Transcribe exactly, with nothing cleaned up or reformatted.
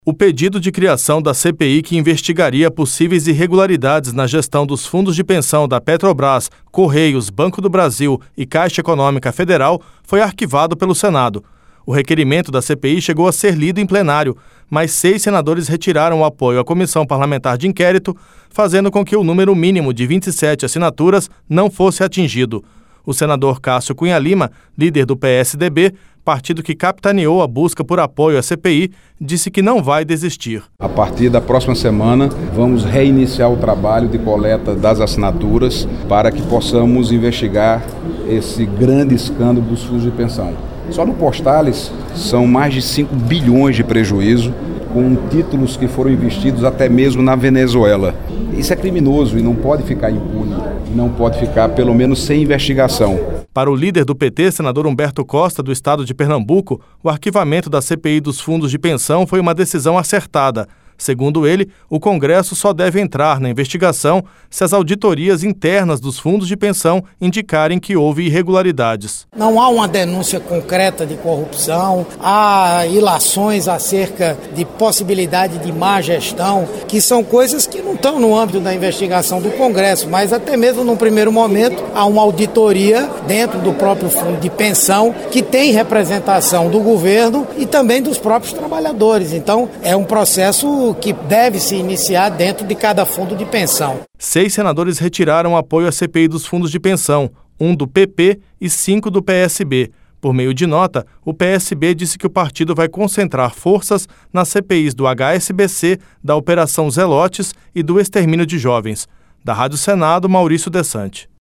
O pedido de criação da C P I que investigaria possíveis irregularidades na gestão dos fundos de pensão da Petrobras, Correios, Banco do Brasil e Caixa Econômica Federal foi arquivado pelo Senado. O requerimento da C P I chegou a ser lido em plenário, mas seis senadores retiraram o apoio à comissão parlamentar de inquérito, fazendo com que o número mínimo de vinte e sete assinaturas não fosse atingido. O senador Cássio Cunha Lima, líder do P S D B, partido que capitaneou a busca por apoio à C P I, disse que não vai desistir. A partir da próxima semana, vamos reiniciar o trabalho de coleta das assinaturas para que possamos investigar esse grande escândalo dos fundos de pensão. Só no Postales são mais de cinco bilhões de prejuízo, com títulos que foram investidos até mesmo na Venezuela. Isso é criminoso e não pode ficar impune, não pode ficar pelo menos sem investigação. Para o líder do P T, senador Humberto Costa, do estado de Pernambuco, o arquivamento da C P I dos fundos de pensão foi uma decisão acertada. Segundo ele, o Congresso só deve entrar na investigação se as auditorias internas dos fundos de pensão indicarem que houve irregularidades. Não há uma denúncia concreta de corrupção, há ilações acerca de possibilidade de má gestão, que são coisas que não estão no âmbito da investigação do Congresso, mas até mesmo num primeiro momento há uma auditoria dentro do próprio fundo de pensão que tem representação do governo e também dos próprios trabalhadores. Então é um processo que deve se iniciar dentro de cada fundo de pensão. Seis senadores retiraram apoio à C P I dos fundos de pensão, um do P P e cinco do P S B. Por meio de nota, o P S B disse que o partido vai concentrar forças nas C P Is do H S B C, da Operação Zelotes e do extermínio de jovens. Da Rádio Senado, Maurício Desante.